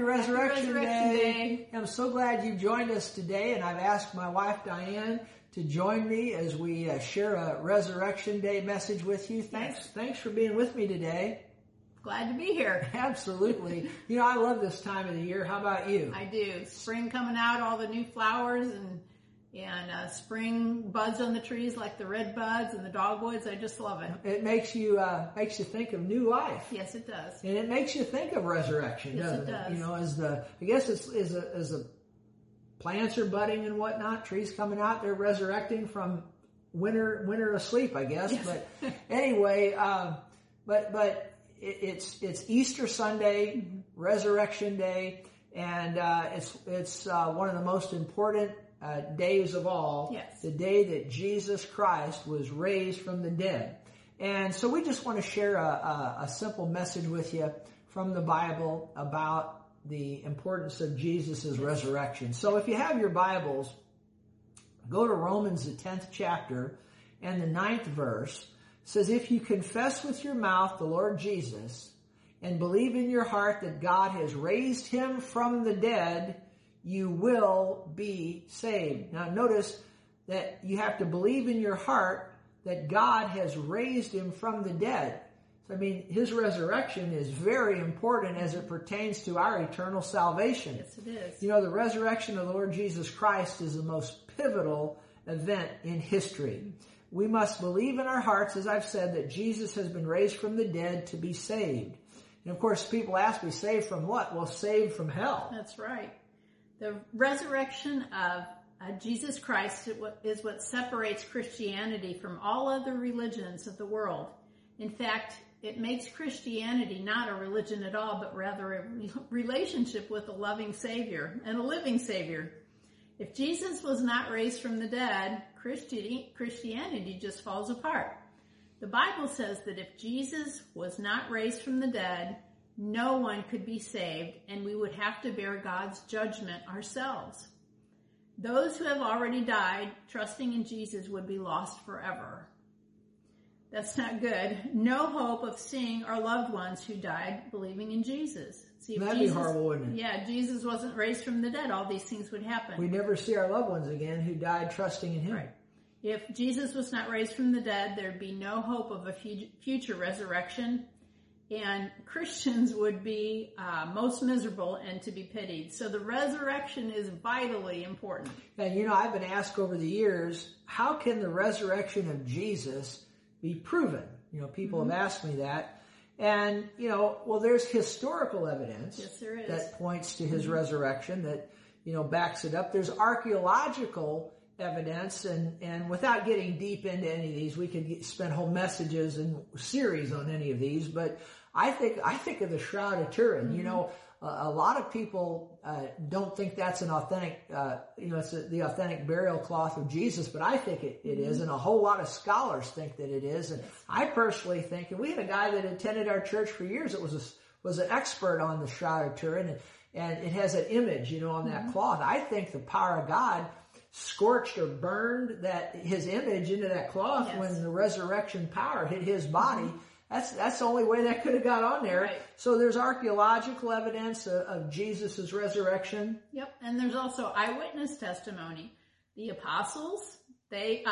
Resurrection Day. I'm so glad you joined us today, and I've asked my wife Diane to join me as we share a Resurrection Day message with you. Thanks for being with me today. Glad to be here. Absolutely. You know, I love this time of the year. How about you? I do. Spring coming out, all the new flowers and spring buds on the trees like the red buds and the dogwoods. I just love it. It makes you think of new life. Yes, it does. And it makes you think of resurrection, doesn't it? Does. You know, as the plants are budding and whatnot, trees coming out, they're resurrecting from winter asleep, I guess. Yes. But anyway, but it's Easter Sunday, mm-hmm. Resurrection Day, and it's one of the most important days of all. Yes. The day that Jesus Christ was raised from the dead. And so we just want to share a simple message with you from the Bible about the importance of Jesus' resurrection. So if you have your Bibles, go to Romans, the 10th chapter, and the 9th verse. It says, if you confess with your mouth the Lord Jesus and believe in your heart that God has raised him from the dead, you will be saved. Now notice that you have to believe in your heart that God has raised him from the dead. So, I mean, his resurrection is very important as it pertains to our eternal salvation. Yes, it is. You know, the resurrection of the Lord Jesus Christ is the most pivotal event in history. We must believe in our hearts, as I've said, that Jesus has been raised from the dead to be saved. And of course, people ask me, saved from what? Well, saved from hell. That's right. The resurrection of Jesus Christ is what separates Christianity from all other religions of the world. In fact, it makes Christianity not a religion at all, but rather a relationship with a loving Savior and a living Savior. If Jesus was not raised from the dead, Christianity just falls apart. The Bible says that if Jesus was not raised from the dead, no one could be saved, and we would have to bear God's judgment ourselves. Those who have already died, trusting in Jesus, would be lost forever. That's not good. No hope of seeing our loved ones who died believing in Jesus. See, if That'd be horrible, wouldn't it? Yeah, Jesus wasn't raised from the dead, all these things would happen. We'd never see our loved ones again who died trusting in him. Right. If Jesus was not raised from the dead, there'd be no hope of a future resurrection, and Christians would be most miserable and to be pitied. So the resurrection is vitally important. And you know, I've been asked over the years, how can the resurrection of Jesus be proven? You know, people have asked me that. And, you know, well, there's historical evidence. Yes, there is. That points to his resurrection that, you know, backs it up. There's archaeological evidence, and without getting deep into any of these, we could spend whole messages and series on any of these, but I think of the Shroud of Turin. Mm-hmm. You know, a lot of people don't think that's an authentic, it's the authentic burial cloth of Jesus, but I think it is, and a whole lot of scholars think that it is. And I personally think, and we had a guy that attended our church for years that was an expert on the Shroud of Turin, and it has an image, you know, on that cloth. I think the power of God scorched or burned his image into that cloth when the resurrection power hit his body. That's the only way that could have got on there. Right. So there's archaeological evidence of Jesus' resurrection. Yep, and there's also eyewitness testimony. The apostles, they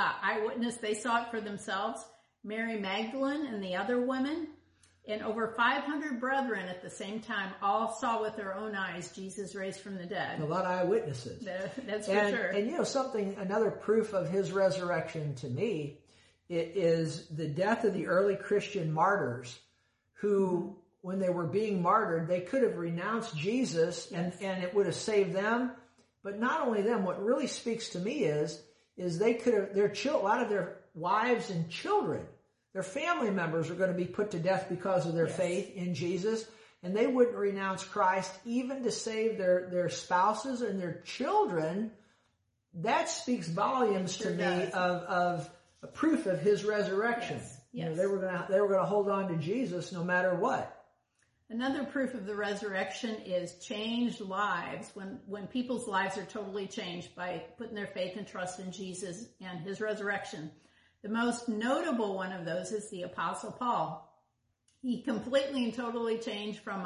saw it for themselves. Mary Magdalene and the other women, and over 500 brethren at the same time all saw with their own eyes Jesus raised from the dead. A lot of eyewitnesses. That's for sure. And you know another proof of his resurrection to me, it is the death of the early Christian martyrs who, when they were being martyred, they could have renounced Jesus and it would have saved them. But not only them, what really speaks to me is they could have, a lot of their wives and children, their family members are going to be put to death because of their faith in Jesus. And they wouldn't renounce Christ even to save their spouses and their children. That speaks volumes to me of a proof of his resurrection. Yes. You know, they were going to hold on to Jesus no matter what. Another proof of the resurrection is changed lives. When people's lives are totally changed by putting their faith and trust in Jesus and his resurrection. The most notable one of those is the Apostle Paul. He completely and totally changed from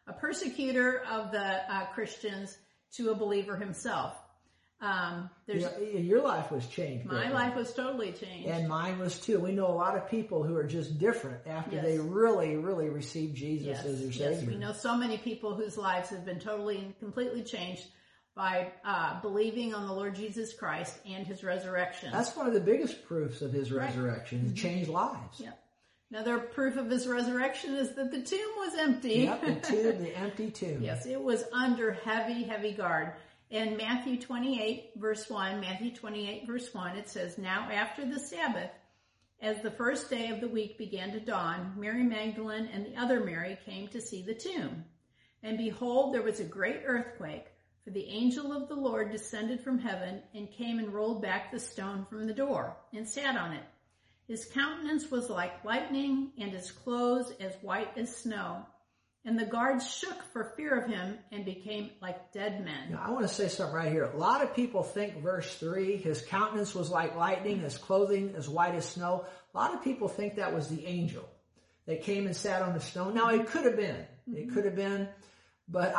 a persecutor of the Christians to a believer himself. Your life was changed. My life was totally changed. And mine was too. We know a lot of people who are just different after they really, really received Jesus as their Savior. Yes, we know so many people whose lives have been totally and completely changed by believing on the Lord Jesus Christ and His resurrection. That's one of the biggest proofs of His resurrection. It changed lives. Yep. Another proof of His resurrection is that the tomb was empty. Yep, the empty tomb. Yes, it was under heavy, heavy guard. In Matthew 28, verse 1, it says, "Now after the Sabbath, as the first day of the week began to dawn, Mary Magdalene and the other Mary came to see the tomb. And behold, there was a great earthquake, for the angel of the Lord descended from heaven and came and rolled back the stone from the door and sat on it. His countenance was like lightning and his clothes as white as snow. And the guards shook for fear of him and became like dead men." Now, I want to say something right here. A lot of people think verse 3, his countenance was like lightning, his clothing as white as snow. A lot of people think that was the angel that came and sat on the stone. Now, it could have been. It could have been. But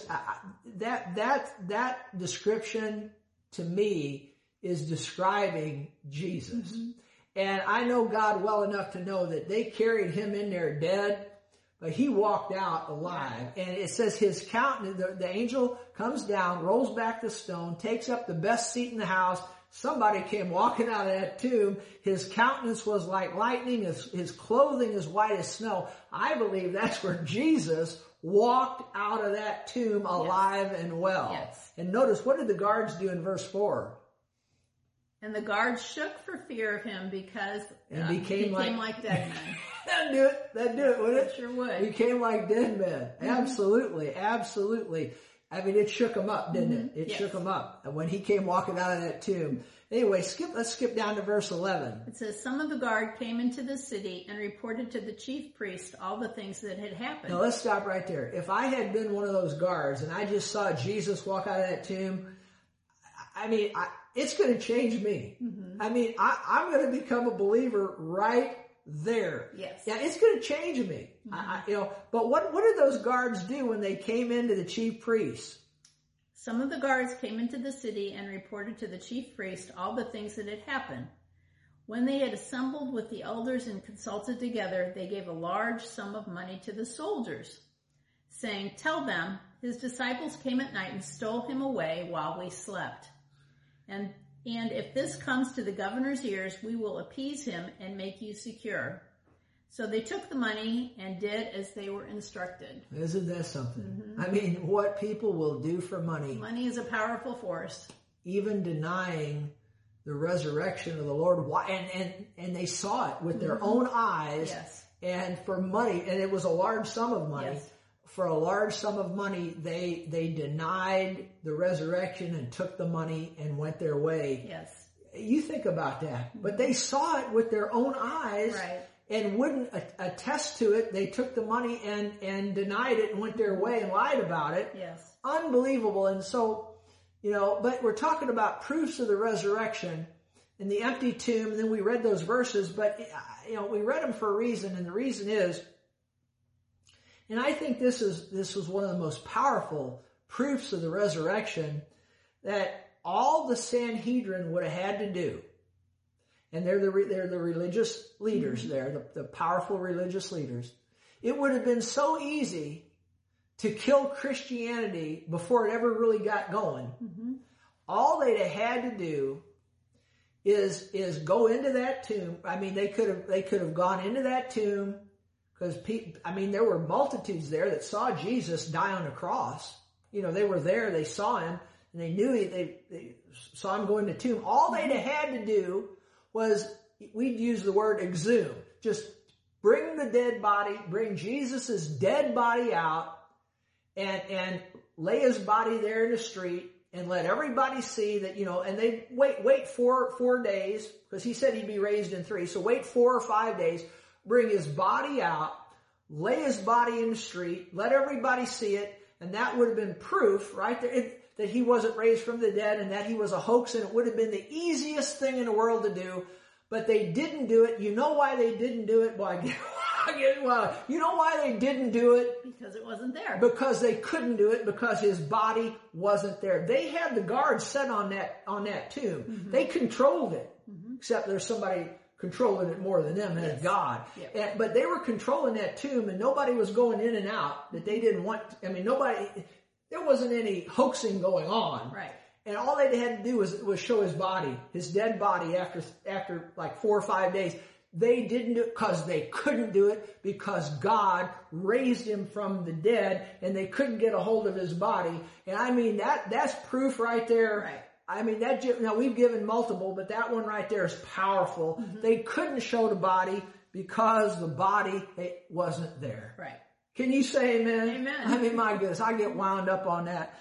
that description to me is describing Jesus. And I know God well enough to know that they carried him in there dead, but he walked out alive. And it says his countenance, the angel comes down, rolls back the stone, takes up the best seat in the house. Somebody came walking out of that tomb. His countenance was like lightning. His clothing is white as snow. I believe that's where Jesus walked out of that tomb alive and well. Yes. And notice, what did the guards do in verse 4? And the guards shook for fear of him because he became like dead men. That'd do it, wouldn't it? It sure would. Became like dead men. Absolutely. I mean, it shook him up, didn't it? It shook him up. And when he came walking out of that tomb. Anyway, let's skip down to verse 11. It says, "Some of the guard came into the city and reported to the chief priest all the things that had happened." Now let's stop right there. If I had been one of those guards and I just saw Jesus walk out of that tomb, I mean, it's going to change me. I mean, I'm going to become a believer right there. Yes. Yeah, it's going to change me. But what did those guards do when they came into the chief priests? Some of the guards came into the city and reported to the chief priest all the things that had happened. When they had assembled with the elders and consulted together, they gave a large sum of money to the soldiers, saying, "Tell them, his disciples came at night and stole him away while we slept. And if this comes to the governor's ears, we will appease him and make you secure." So they took the money and did as they were instructed. Isn't that something? I mean, what people will do for money. Money is a powerful force. Even denying the resurrection of the Lord. And they saw it with their own eyes. Yes. And for money, and it was a large sum of money. Yes. For a large sum of money, they denied the resurrection and took the money and went their way. Yes. You think about that. But they saw it with their own eyes. Right. And wouldn't attest to it. They took the money and denied it and went their way and lied about it. Yes. Unbelievable. And so, but we're talking about proofs of the resurrection and the empty tomb. And then we read those verses, but, we read them for a reason. And the reason is, and I think this was one of the most powerful proofs of the resurrection that all the Sanhedrin would have had to do. And they're the religious leaders there, the powerful religious leaders. It would have been so easy to kill Christianity before it ever really got going. All they'd have had to do is go into that tomb. I mean, they could have gone into that tomb because there were multitudes there that saw Jesus die on a cross. They were there, they saw him, and they knew they saw him go in the tomb. All they'd have had to do was, we'd use the word exhume. Just bring the dead body, bring Jesus' dead body out and lay his body there in the street and let everybody see that, and they wait 4 days because he said he'd be raised in 3. So wait 4 or 5 days, bring his body out, lay his body in the street, let everybody see it. And that would have been proof right there that he wasn't raised from the dead and that he was a hoax, and it would have been the easiest thing in the world to do, but they didn't do it. You know why they didn't do it? Well, Well, you know why they didn't do it? Because it wasn't there. Because they couldn't do it because his body wasn't there. They had the guards set on that tomb. Mm-hmm. They controlled it. Mm-hmm. Except there's somebody controlling it more than them, and it's God. Yep. But they were controlling that tomb, and nobody was going in and out that they didn't want. I mean, there wasn't any hoaxing going on. Right. And all they had to do was show his body, his dead body after like 4 or 5 days. They didn't do it because they couldn't do it because God raised him from the dead and they couldn't get a hold of his body. And I mean, that's proof right there. Right. I mean, now we've given multiple, but that one right there is powerful. Mm-hmm. They couldn't show the body because the body wasn't there. Right. Can you say amen? Amen. I mean, my goodness, I get wound up on that.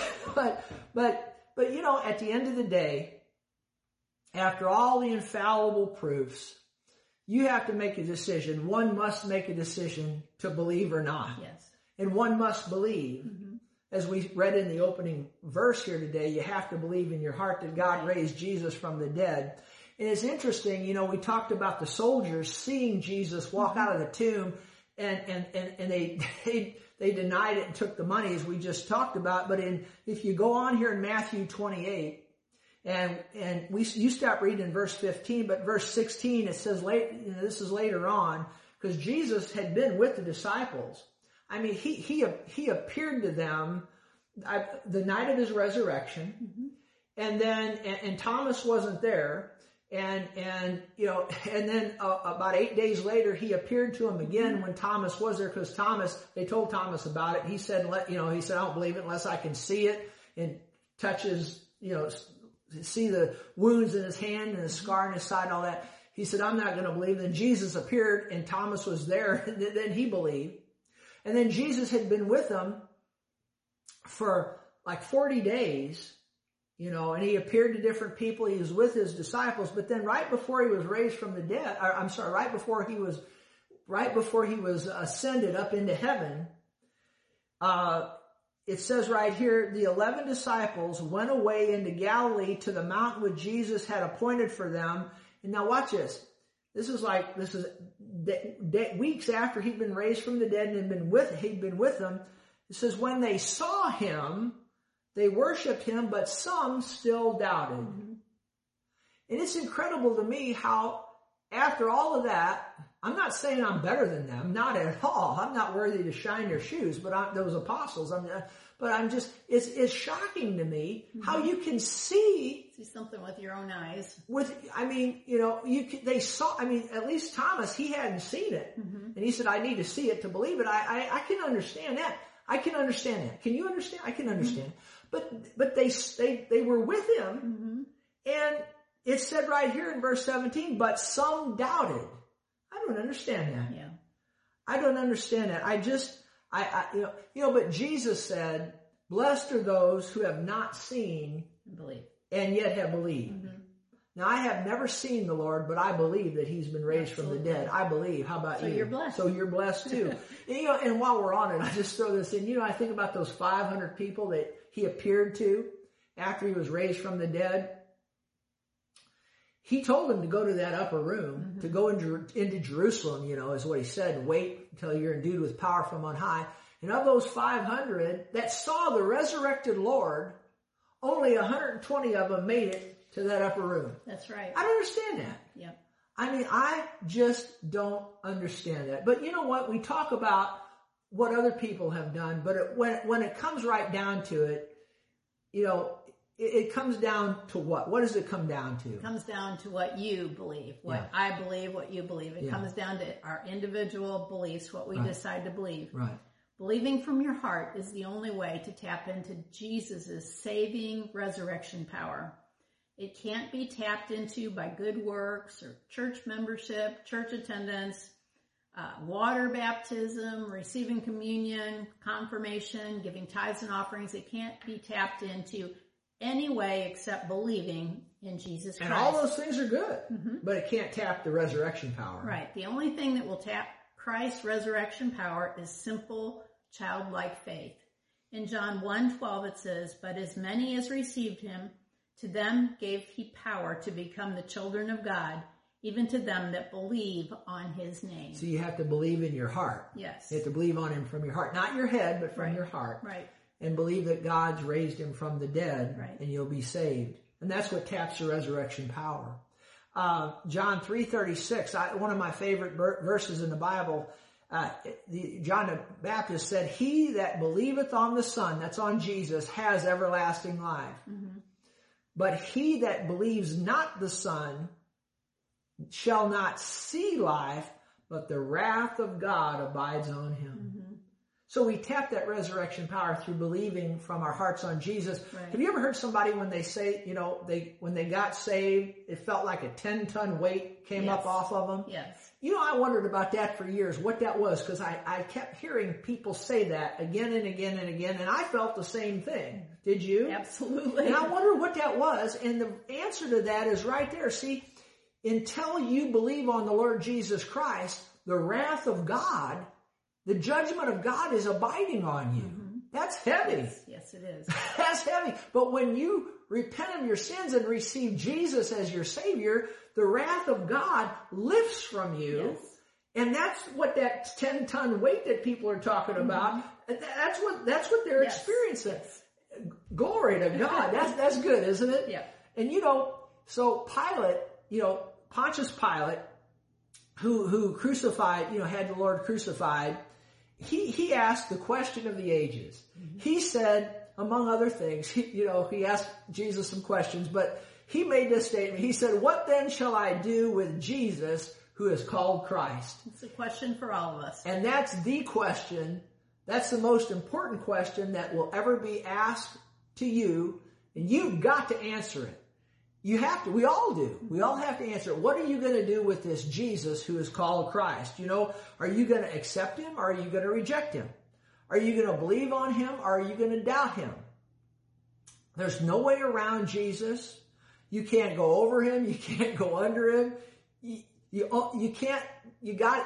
But you know, at the end of the day, after all the infallible proofs, you have to make a decision. One must make a decision to believe or not. Yes. And one must believe. Mm-hmm. As we read in the opening verse here today, you have to believe in your heart that God raised Jesus from the dead. And it's interesting, you know, we talked about the soldiers seeing Jesus walk out of the tomb and they denied it and took the money, as we just talked about. But if you go on here in Matthew 28, and you stop reading in verse 15, but verse 16, it says, this is later on, because Jesus had been with the disciples. I mean, he appeared to them the night of his resurrection, mm-hmm. and then Thomas wasn't there, and you know, and then about 8 days later he appeared to him again mm-hmm. when Thomas was there, because they told Thomas about it. He said, I don't believe it unless I can see it and touch his, you know, see the wounds in his hand and the scar in his side and all that. He said, I'm not going to believe. Then Jesus appeared and Thomas was there, and then he believed. And then Jesus had been with them for like 40 days, you know, and he appeared to different people. He was with his disciples. But then right before he was raised from the dead, right before he was ascended up into heaven, it says right here, the 11 disciples went away into Galilee to the mountain which Jesus had appointed for them. And now watch this. This is weeks after he'd been raised from the dead and he'd been with them. It says, when they saw him, they worshiped him, but some still doubted. Mm-hmm. And it's incredible to me how after all of that, I'm not saying I'm better than them, not at all. I'm not worthy to shine their shoes, but those apostles. It's shocking to me mm-hmm. how you can see something with your own eyes. At least Thomas, he hadn't seen it. Mm-hmm. And he said, I need to see it to believe it. I can understand that. I can understand that. Can you understand? I can understand. Mm-hmm. But they were with him. Mm-hmm. And it said right here in verse 17, but some doubted. I don't understand that. Yeah. I don't understand that. But Jesus said, blessed are those who have not seen and yet have believed. Mm-hmm. Now, I have never seen the Lord, but I believe that he's been raised from the dead. I believe. How about you? So you're blessed. So you're blessed too. And while we're on it, I just throw this in. I think about those 500 people that he appeared to after he was raised from the dead. He told them to go to that upper room, mm-hmm. to go into Jerusalem, is what he said. Wait until you're endued with power from on high. And of those 500 that saw the resurrected Lord, only 120 of them made it to that upper room. That's right. I don't understand that. Yep. I just don't understand that. But you know what? We talk about what other people have done, but when it comes right down to it, it comes down to what? What does it come down to? It comes down to what you believe, what I believe, what you believe. It comes down to our individual beliefs, what we decide to believe. Right. Believing from your heart is the only way to tap into Jesus' saving resurrection power. It can't be tapped into by good works or church membership, church attendance, water baptism, receiving communion, confirmation, giving tithes and offerings. It can't be tapped into any way except believing in Jesus Christ. And all those things are good, mm-hmm. but it can't tap the resurrection power. Right. The only thing that will tap Christ's resurrection power is simple, childlike faith. In John 1:12 it says, but as many as received him, to them gave he power to become the children of God, even to them that believe on his name. So you have to believe in your heart. Yes. You have to believe on him from your heart. Not your head, but from Right. your heart. Right. And believe that God's raised him from the dead, Right. and you'll be saved. And that's what taps the resurrection power. John 3:36, one of my favorite verses in the Bible, John the Baptist said, "He that believeth on the Son," that's on Jesus, "has everlasting life. Mm-hmm. But he that believes not the Son shall not see life, but the wrath of God abides on him." Mm-hmm. So we tap that resurrection power through believing from our hearts on Jesus. Right. Have you ever heard somebody when they say, when they got saved, it felt like a 10-ton weight came Yes. up off of them? Yes. I wondered about that for years, what that was, because I kept hearing people say that again and again and again, and I felt the same thing. Did you? Absolutely. And I wondered what that was, and the answer to that is right there. See, until you believe on the Lord Jesus Christ, the wrath of God, the judgment of God is abiding on you. Mm-hmm. That's heavy. Yes, it is. That's heavy. But when you repent of your sins and receive Jesus as your Savior, the wrath of God lifts from you. Yes. And that's what that 10-ton weight that people are talking about, that's what they're Yes. experiencing. Yes. Glory to God. That's good, isn't it? Yeah. And so Pilate, Pontius Pilate, who crucified, had the Lord crucified, he asked the question of the ages. Mm-hmm. He said, among other things, he asked Jesus some questions, but he made this statement. He said, "What then shall I do with Jesus who is called Christ?" It's a question for all of us. And that's the question. That's the most important question that will ever be asked to you. And you've got to answer it. You have to. We all do. We all have to answer it. What are you going to do with this Jesus who is called Christ? Are you going to accept him or are you going to reject him? Are you going to believe on him or are you going to doubt him? There's no way around Jesus. You can't go over him. You can't go under him. You can't. You got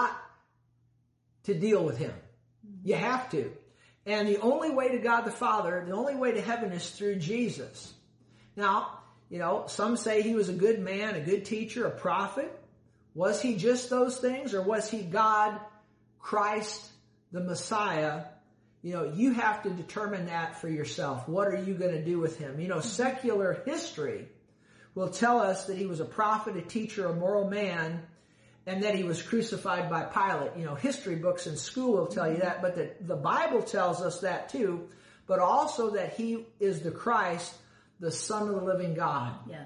to deal with him. You have to. And the only way to God the Father, the only way to heaven is through Jesus. Now, some say he was a good man, a good teacher, a prophet. Was he just those things, or was he God, Christ, the Messiah? You have to determine that for yourself. What are you going to do with him? Secular history will tell us that he was a prophet, a teacher, a moral man, and that he was crucified by Pilate. History books in school will tell you that, but the Bible tells us that too, but also that he is the Christ, the Son of the living God. Yes.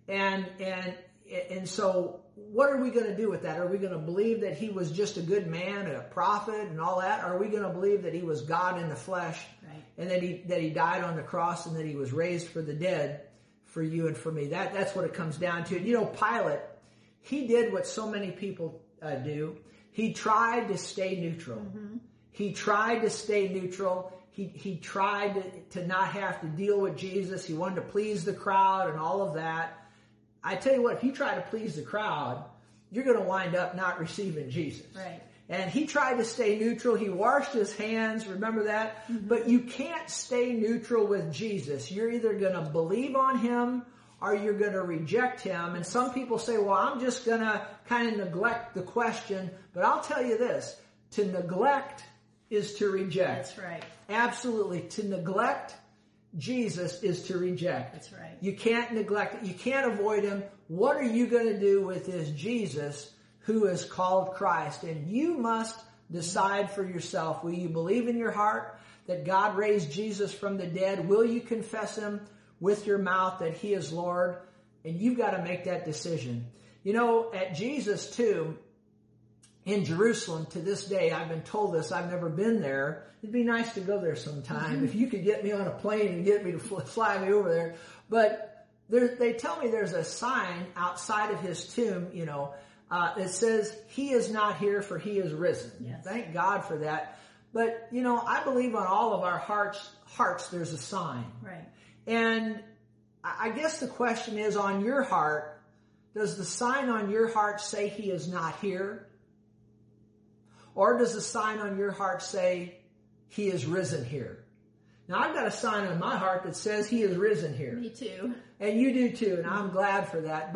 And so what are we going to do with that? Are we going to believe that he was just a good man, a prophet and all that? Or are we going to believe that he was God in the flesh, right, and that he died on the cross and that he was raised for the dead for you and for me? That's what it comes down to. Pilate, he did what so many people do. He tried to stay neutral. Mm-hmm. He tried to stay neutral. He tried to not have to deal with Jesus. He wanted to please the crowd and all of that. I tell you what, if you try to please the crowd, you're going to wind up not receiving Jesus. Right. And he tried to stay neutral. He washed his hands. Remember that? Mm-hmm. But you can't stay neutral with Jesus. You're either going to believe on him or you're going to reject him. And some people say, well, I'm just going to kind of neglect the question. But I'll tell you this, to neglect is to reject. That's right. Absolutely. To neglect Jesus is to reject. That's right. You can't neglect it. You can't avoid him. What are you going to do with this Jesus who is called Christ? And you must decide for yourself. Will you believe in your heart that God raised Jesus from the dead? Will you confess him with your mouth that he is Lord? And you've got to make that decision. At Jesus' tomb in Jerusalem to this day, I've been told this, I've never been there. It'd be nice to go there sometime. Mm-hmm. If you could get me on a plane and get me to fly me over there. But they tell me there's a sign outside of his tomb, that says, he is not here for he is risen. Yes. Thank God for that. But, I believe on all of our hearts there's a sign. Right. And I guess the question is, on your heart, does the sign on your heart say he is not here? Or does the sign on your heart say he is risen here? Now, I've got a sign on my heart that says he is risen here. Me too. And you do too, and I'm glad for that. But,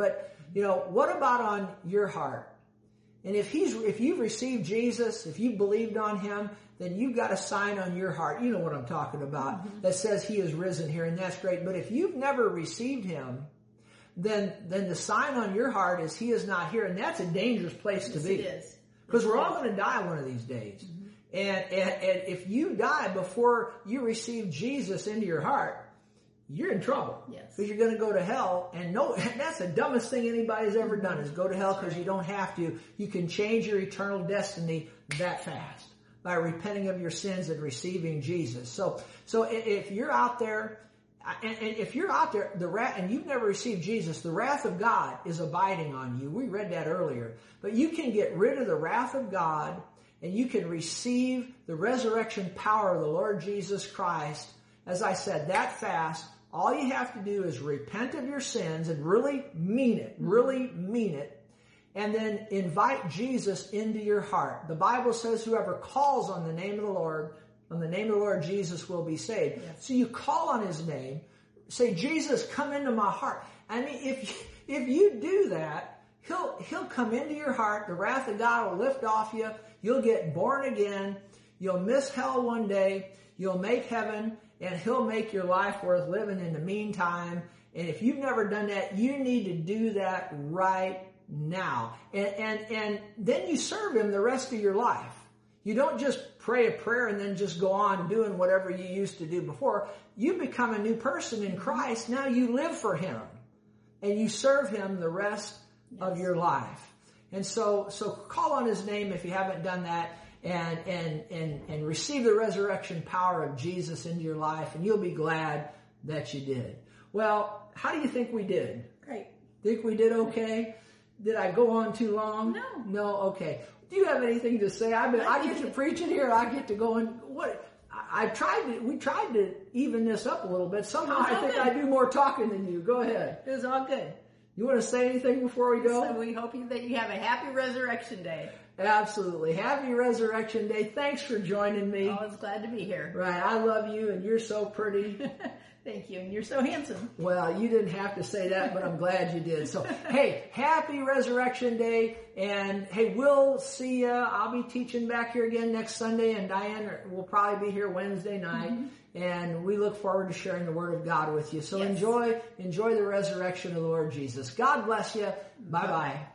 What about on your heart? And if you've received Jesus, if you believed on him, then you've got a sign on your heart. You know what I'm talking about, that says he is risen here, and that's great. But if you've never received him, then the sign on your heart is he is not here, and that's a dangerous place to be. It is. Because we're all going to die one of these days. And if you die before you receive Jesus into your heart, you're in trouble. Yes. Because you're going to go to hell. And that's the dumbest thing anybody's ever done, is go to hell, because you don't have to. You can change your eternal destiny that fast by repenting of your sins and receiving Jesus. So if you're out there, and you've never received Jesus, the wrath of God is abiding on you. We read that earlier. But you can get rid of the wrath of God, and you can receive the resurrection power of the Lord Jesus Christ. As I said, that fast, all you have to do is repent of your sins and really mean it, and then invite Jesus into your heart. The Bible says whoever calls on the name of the Lord Jesus will be saved. Yes. So you call on his name, say, Jesus, come into my heart. I mean, if you do that, he'll come into your heart. The wrath of God will lift off you. You'll get born again. You'll miss hell one day. You'll make heaven, and he'll make your life worth living in the meantime. And if you've never done that, you need to do that right now. And then you serve him the rest of your life. You don't just pray a prayer and then just go on doing whatever you used to do before. You become a new person in Christ. Now you live for him, and you serve him the rest of your life. And so call on his name if you haven't done that, and receive the resurrection power of Jesus into your life, and you'll be glad that you did. Well, how do you think we did? Great. Think we did okay? Did I go on too long? No. Okay. Do you have anything to say? I get to preach it here. I get to go and we tried to even this up a little bit. Somehow I think I do more talking than you. Go ahead. It was all good. You want to say anything before we go? So we hope that you have a happy Resurrection Day. Absolutely. Happy Resurrection Day. Thanks for joining me. Always glad to be here. Right. I love you, and you're so pretty. Thank you. And you're so handsome. Well, you didn't have to say that, but I'm glad you did. So, hey, happy Resurrection Day. And, hey, we'll see you. I'll be teaching back here again next Sunday, and Diane will probably be here Wednesday night. And we look forward to sharing the Word of God with you. So enjoy the resurrection of the Lord Jesus. God bless you. Bye-bye.